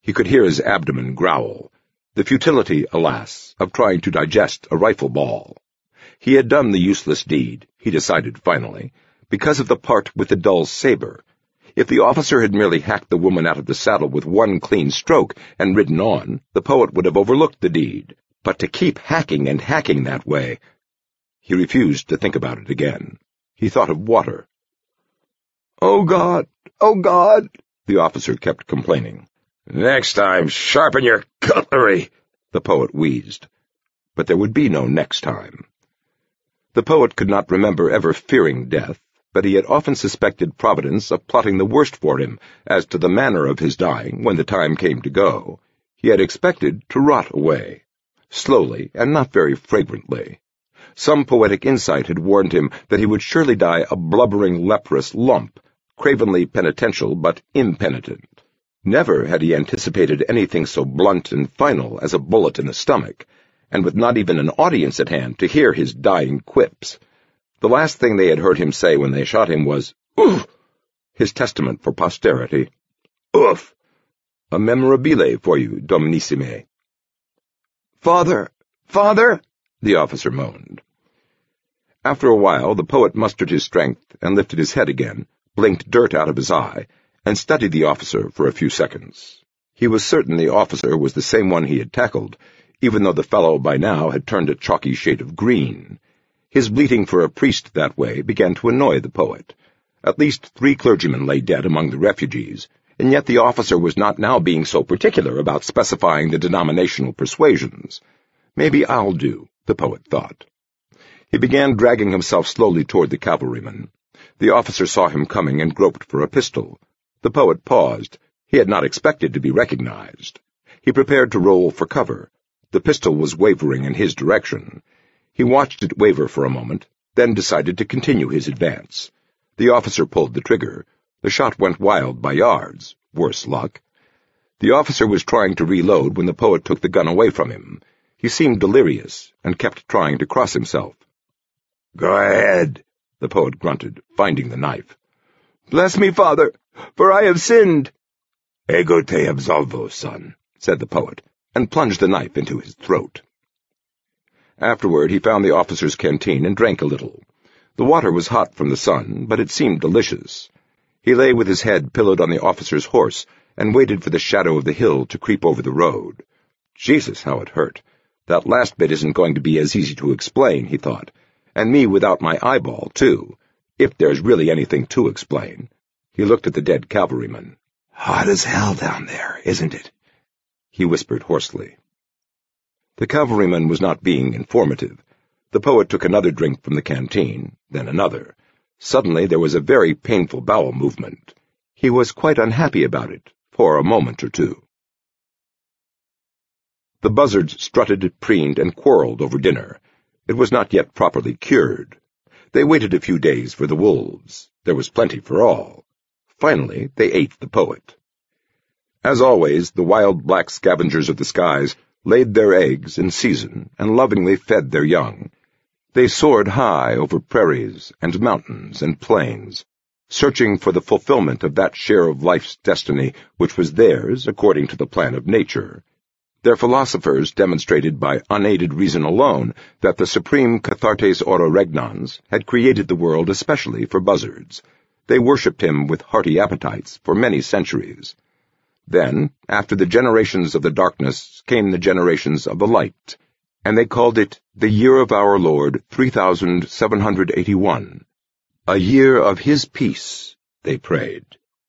He could hear his abdomen growl. The futility, alas, of trying to digest a rifle ball. He had done the useless deed, he decided finally, because of the part with the dull saber. If the officer had merely hacked the woman out of the saddle with one clean stroke and ridden on, the poet would have overlooked the deed. But to keep hacking and hacking that way— He refused to think about it again. He thought of water. "Oh, God! Oh, God!" the officer kept complaining. "Next time, sharpen your cutlery," the poet wheezed. But there would be no next time. The poet could not remember ever fearing death, but he had often suspected Providence of plotting the worst for him as to the manner of his dying when the time came to go. He had expected to rot away, slowly and not very fragrantly. Some poetic insight had warned him that he would surely die a blubbering leprous lump, cravenly penitential but impenitent. Never had he anticipated anything so blunt and final as a bullet in the stomach, and with not even an audience at hand to hear his dying quips. The last thing they had heard him say when they shot him was, "Oof!" his testament for posterity. "Oof! A memorabile for you, Dominissime." "Father! Father!" the officer moaned. After a while, the poet mustered his strength and lifted his head again, blinked dirt out of his eye, and studied the officer for a few seconds. He was certain the officer was the same one he had tackled, even though the fellow by now had turned a chalky shade of green. His bleating for a priest that way began to annoy the poet. At least three clergymen lay dead among the refugees, and yet the officer was not now being so particular about specifying the denominational persuasions. Maybe I'll do, the poet thought. He began dragging himself slowly toward the cavalryman. The officer saw him coming and groped for a pistol. The poet paused. He had not expected to be recognized. He prepared to roll for cover. The pistol was wavering in his direction. He watched it waver for a moment, then decided to continue his advance. The officer pulled the trigger. The shot went wild by yards. Worse luck. The officer was trying to reload when the poet took the gun away from him. He seemed delirious and kept trying to cross himself. "Go ahead," the poet grunted, finding the knife. "Bless me, father, for I have sinned." "Ego te absolvo, son," said the poet, and plunged the knife into his throat. Afterward he found the officer's canteen and drank a little. The water was hot from the sun, but it seemed delicious. He lay with his head pillowed on the officer's horse and waited for the shadow of the hill to creep over the road. Jesus, how it hurt. That last bit isn't going to be as easy to explain, he thought. And me without my eyeball, too, if there's really anything to explain. He looked at the dead cavalryman. "Hot as hell down there, isn't it?" he whispered hoarsely. The cavalryman was not being informative. The poet took another drink from the canteen, then another. Suddenly there was a very painful bowel movement. He was quite unhappy about it, for a moment or two. The buzzards strutted, preened, and quarreled over dinner. It was not yet properly cured. They waited a few days for the wolves. There was plenty for all. Finally, they ate the poet. As always, the wild black scavengers of the skies laid their eggs in season and lovingly fed their young. They soared high over prairies and mountains and plains, searching for the fulfillment of that share of life's destiny which was theirs according to the plan of nature. Their philosophers demonstrated by unaided reason alone that the supreme Cathartes Ora Regnans had created the world especially for buzzards. They worshipped him with hearty appetites for many centuries. Then, after the generations of the darkness, came the generations of the light, and they called it the year of our Lord three thousand seven hundred eighty-one. A year of his peace, they prayed.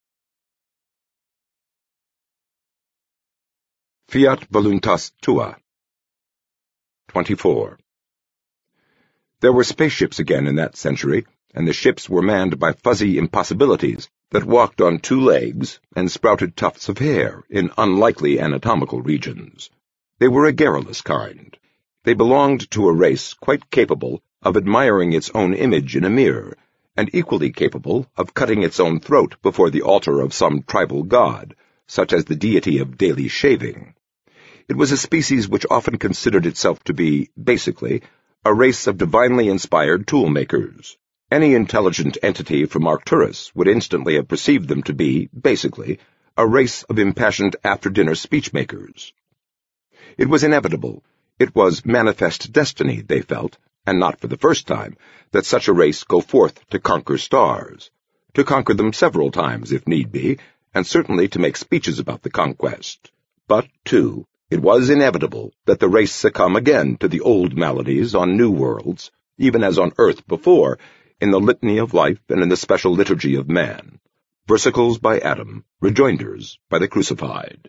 Fiat voluntas tua. twenty-four. There were spaceships again in that century, and the ships were manned by fuzzy impossibilities that walked on two legs and sprouted tufts of hair in unlikely anatomical regions. They were a garrulous kind. They belonged to a race quite capable of admiring its own image in a mirror, and equally capable of cutting its own throat before the altar of some tribal god, such as the deity of daily shaving. It was a species which often considered itself to be, basically, a race of divinely inspired tool-makers. Any intelligent entity from Arcturus would instantly have perceived them to be, basically, a race of impassioned after-dinner speechmakers. It was inevitable. It was manifest destiny, they felt, and not for the first time, that such a race go forth to conquer stars, to conquer them several times if need be, and certainly to make speeches about the conquest. But, too, it was inevitable that the race succumb again to the old maladies on new worlds, even as on Earth before, in the litany of life and in the special liturgy of man. Versicles by Adam, rejoinders by the crucified.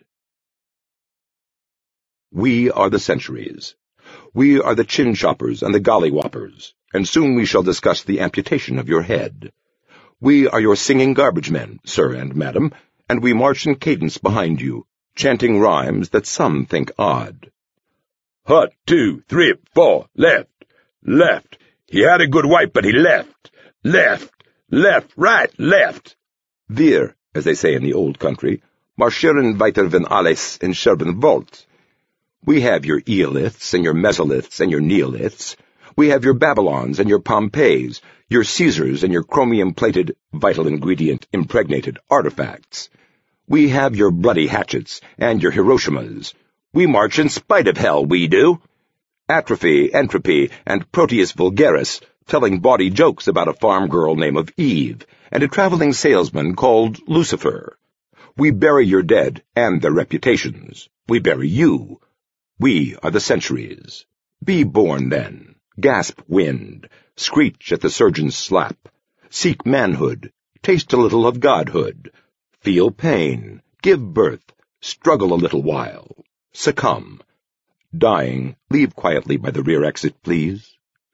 We are the centuries. We are the chin-choppers and the golly-whoppers, and soon we shall discuss the amputation of your head. We are your singing garbage men, sir and madam, and we march in cadence behind you, chanting rhymes that some think odd. Hut, two, three, four, left, left. He had a good wife, but he left, left, left, right, left. Wir, as they say in the old country, marschieren weiter wenn alles in Scherben wollt. We have your Eoliths and your Mesoliths and your Neoliths. We have your Babylons and your Pompeys, your Caesars and your chromium-plated, vital ingredient impregnated artifacts. We have your bloody hatchets and your Hiroshimas. We march in spite of hell, we do. Atrophy, entropy, and Proteus vulgaris, telling bawdy jokes about a farm girl named Eve, and a traveling salesman called Lucifer. We bury your dead and their reputations. We bury you. We are the centuries. Be born, then. Gasp wind. Screech at the surgeon's slap. Seek manhood. Taste a little of godhood. Feel pain. Give birth. Struggle a little while. Succumb. Dying, leave quietly by the rear exit, please.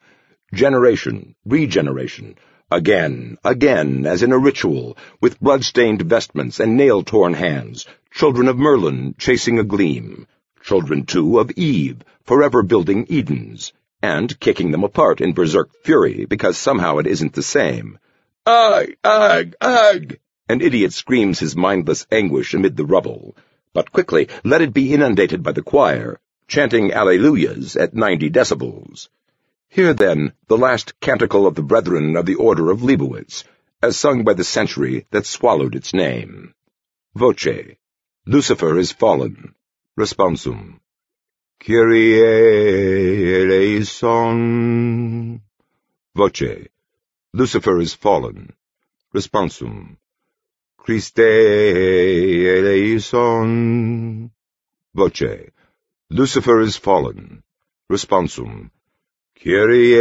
Generation, regeneration. Again, again, as in a ritual, with blood-stained vestments and nail-torn hands, children of Merlin chasing a gleam. Children, too, of Eve, forever building Edens, and kicking them apart in berserk fury because somehow it isn't the same. Ugh, ugh, ugh! An idiot screams his mindless anguish amid the rubble, but quickly let it be inundated by the choir, chanting Alleluias at ninety decibels. Hear, then, the last canticle of the Brethren of the Order of Leibowitz, as sung by the century that swallowed its name. Voce. Lucifer is fallen. Responsum. Kyrie eleison. Voce. Lucifer is fallen. Responsum. Christe eleison. Voce. Lucifer is fallen. Responsum. Kyrie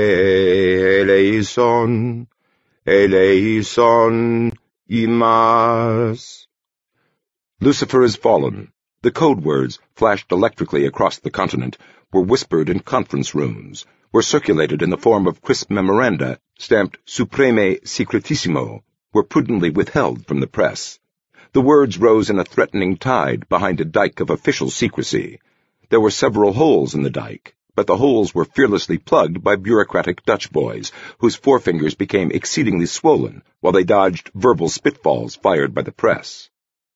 eleison. Eleison imas. Lucifer is fallen. The code words, flashed electrically across the continent, were whispered in conference rooms, were circulated in the form of crisp memoranda, stamped Supreme Secretissimo, were prudently withheld from the press. The words rose in a threatening tide behind a dike of official secrecy. There were several holes in the dike, but the holes were fearlessly plugged by bureaucratic Dutch boys, whose forefingers became exceedingly swollen while they dodged verbal spitballs fired by the press.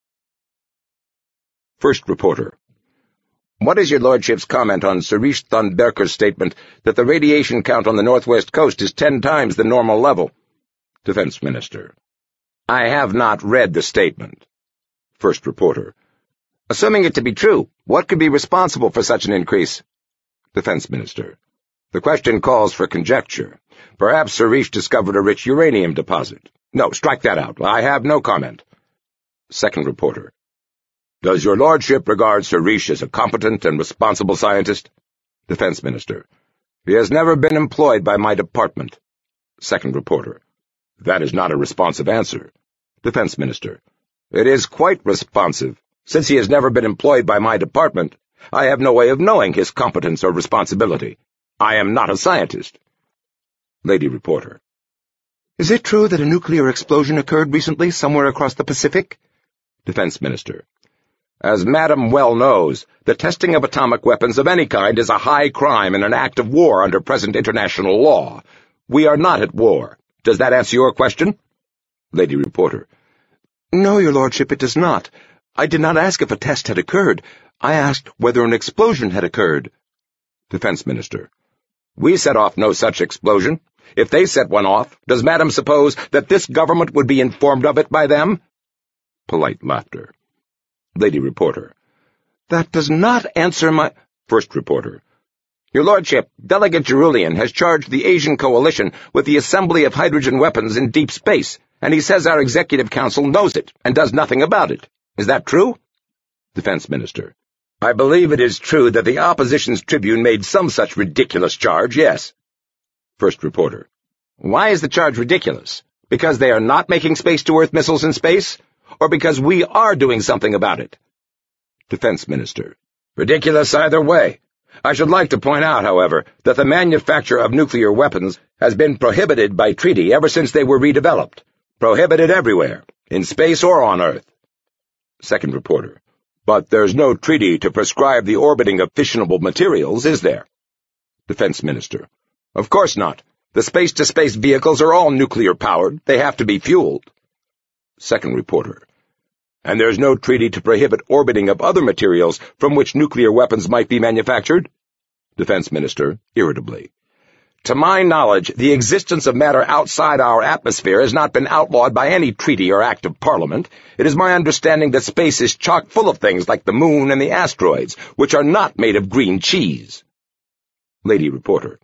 First reporter. What is your lordship's comment on Sirish Thunberker's statement that the radiation count on the northwest coast is ten times the normal level? Defense Minister. I have not read the statement. First reporter. Assuming it to be true, what could be responsible for such an increase? Defense Minister. The question calls for conjecture. Perhaps Sirish discovered a rich uranium deposit. No, strike that out. I have no comment. Second reporter. Does your lordship regard Sirish as a competent and responsible scientist? Defense Minister. He has never been employed by my department. Second reporter. That is not a responsive answer. Defense Minister. It is quite responsive. Since he has never been employed by my department, I have no way of knowing his competence or responsibility. I am not a scientist. Lady Reporter. Is it true that a nuclear explosion occurred recently somewhere across the Pacific? Defense Minister. As Madam well knows, the testing of atomic weapons of any kind is a high crime and an act of war under present international law. We are not at war. Does that answer your question? Lady Reporter. No, your lordship, it does not. I did not ask if a test had occurred. I asked whether an explosion had occurred. Defense Minister. We set off no such explosion. If they set one off, does Madam suppose that this government would be informed of it by them? Polite laughter. Lady Reporter. That does not answer my— First Reporter. Your Lordship, Delegate Gerulian has charged the Asian Coalition with the assembly of hydrogen weapons in deep space, and he says our Executive Council knows it and does nothing about it. Is that true? Defense Minister. I believe it is true that the Opposition's Tribune made some such ridiculous charge, yes. First Reporter. Why is the charge ridiculous? Because they are not making space-to-Earth missiles in space? Or because we are doing something about it? Defense Minister. Ridiculous either way. I should like to point out, however, that the manufacture of nuclear weapons has been prohibited by treaty ever since they were redeveloped. Prohibited everywhere, in space or on Earth. Second Reporter. But there's no treaty to prescribe the orbiting of fissionable materials, is there? Defense Minister. Of course not. The space-to-space vehicles are all nuclear-powered. They have to be fueled. Second Reporter. And there's no treaty to prohibit orbiting of other materials from which nuclear weapons might be manufactured? Defense Minister, irritably. To my knowledge, the existence of matter outside our atmosphere has not been outlawed by any treaty or act of Parliament. It is my understanding that space is chock full of things like the moon and the asteroids, which are not made of green cheese. Lady Reporter.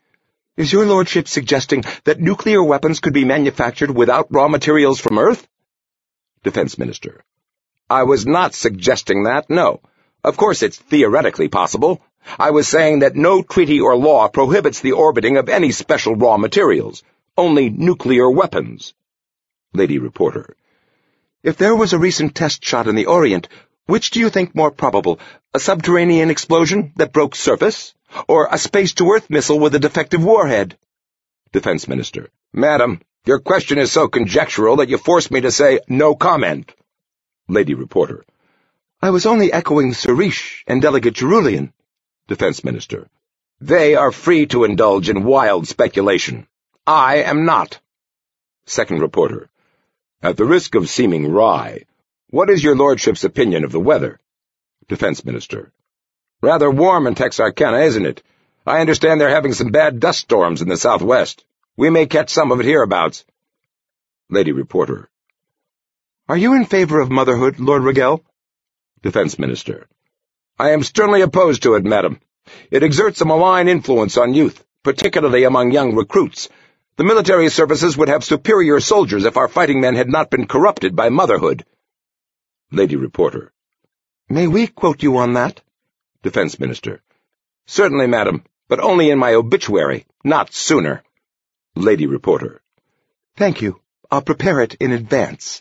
Is your Lordship suggesting that nuclear weapons could be manufactured without raw materials from Earth? Defense Minister. I was not suggesting that, no. Of course it's theoretically possible. I was saying that no treaty or law prohibits the orbiting of any special raw materials, only nuclear weapons. Lady Reporter. If there was a recent test shot in the Orient, which do you think more probable, a subterranean explosion that broke surface, or a space-to-Earth missile with a defective warhead? Defense Minister. Madam, your question is so conjectural that you force me to say no comment. Lady Reporter. I was only echoing Sarish and Delegate Gerulian. Defense Minister. They are free to indulge in wild speculation. I am not. Second Reporter. At the risk of seeming wry, what is your Lordship's opinion of the weather? Defense Minister. Rather warm in Texarkana, isn't it? I understand they're having some bad dust storms in the southwest. We may catch some of it hereabouts. Lady Reporter. Are you in favor of motherhood, Lord Rigel? Defense Minister. I am sternly opposed to it, madam. It exerts a malign influence on youth, particularly among young recruits. The military services would have superior soldiers if our fighting men had not been corrupted by motherhood. Lady Reporter. May we quote you on that? Defense Minister. Certainly, madam, but only in my obituary, not sooner. Lady Reporter. Thank you. I'll prepare it in advance.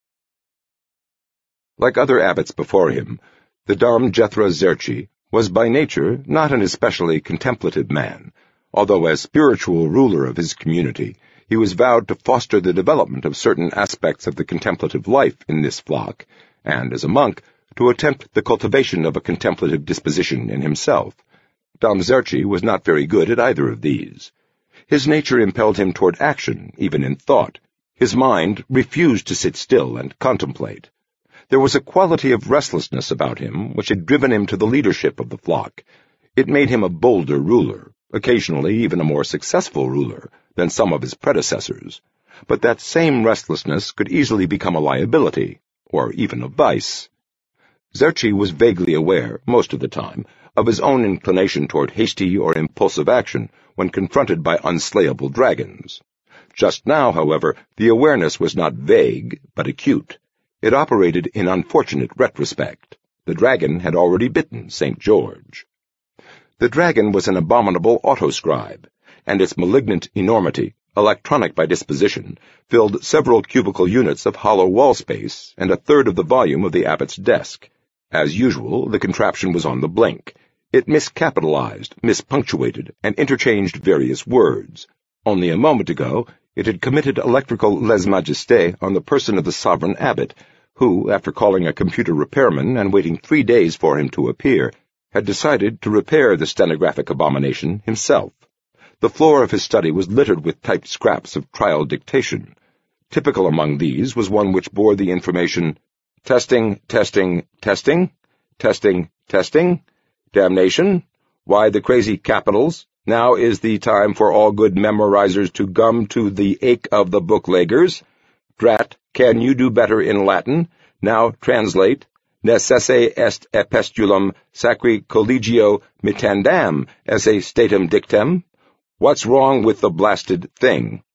Like other abbots before him, the Dharm Jethra Zerchi was by nature not an especially contemplative man, although as spiritual ruler of his community he was vowed to foster the development of certain aspects of the contemplative life in this flock, and as a monk to attempt the cultivation of a contemplative disposition in himself. Dom Zerchi was not very good at either of these. His nature impelled him toward action, even in thought. His mind refused to sit still and contemplate. There was a quality of restlessness about him which had driven him to the leadership of the flock. It made him a bolder ruler, occasionally even a more successful ruler, than some of his predecessors. But that same restlessness could easily become a liability, or even a vice. Zerchi was vaguely aware, most of the time, of his own inclination toward hasty or impulsive action when confronted by unslayable dragons. Just now, however, the awareness was not vague, but acute. It operated in unfortunate retrospect. The dragon had already bitten Saint George. The dragon was an abominable autoscribe, and its malignant enormity, electronic by disposition, filled several cubical units of hollow wall space and a third of the volume of the abbot's desk. As usual, the contraption was on the blink. It miscapitalized, mispunctuated, and interchanged various words. Only a moment ago, it had committed electrical lèse-majesté on the person of the sovereign abbot, who, after calling a computer repairman and waiting three days for him to appear, had decided to repair the stenographic abomination himself. The floor of his study was littered with typed scraps of trial dictation. Typical among these was one which bore the information, Testing, testing, testing, testing, testing, damnation, why the crazy capitals, now is the time for all good memorizers to gum to the ache of the bookleggers, Drat, can you do better in Latin? Now translate. Necesse est epistulum sacri collegio mittandam esse statum dictem? What's wrong with the blasted thing?